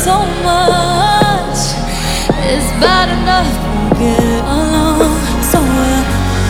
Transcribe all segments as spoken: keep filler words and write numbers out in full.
so much. It's bad enough to get along so well.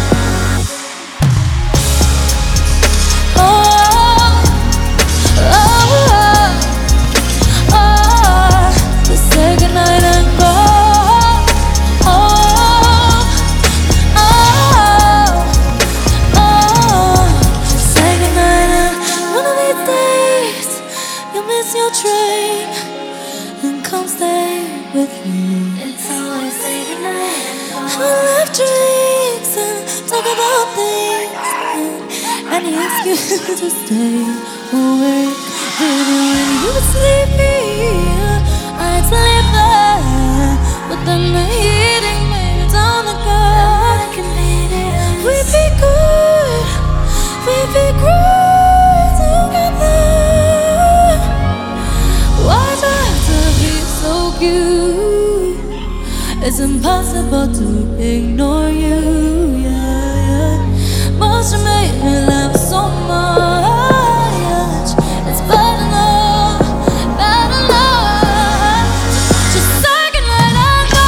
Your train and come stay with me. It's always say goodnight. We'll have drinks and talk about things and any excuse to stay awake. Baby, when you were sleeping, I'd sleep there, but then the heating made it on the gut. We'd be good, we'd be great together. It's impossible to ignore you, yeah, yeah. But you made me laugh so much. It's bad enough, bad enough. Just say goodnight and go.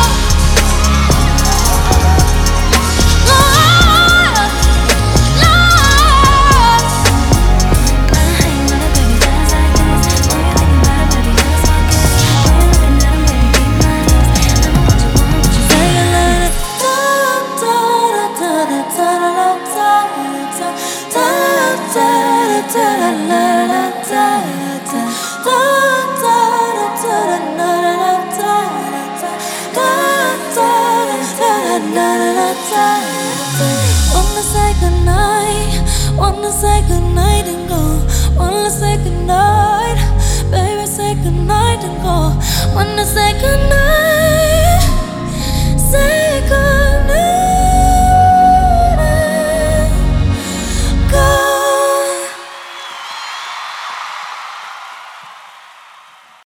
Love, love. When I hang with a baby just like this, when you're thinking about it, baby, just like this. When you're looking at him, baby, be my lips. Wanna say goodnight, wanna say goodnight and go. Wanna say goodnight, baby, say goodnight and go. Wanna say goodnight, say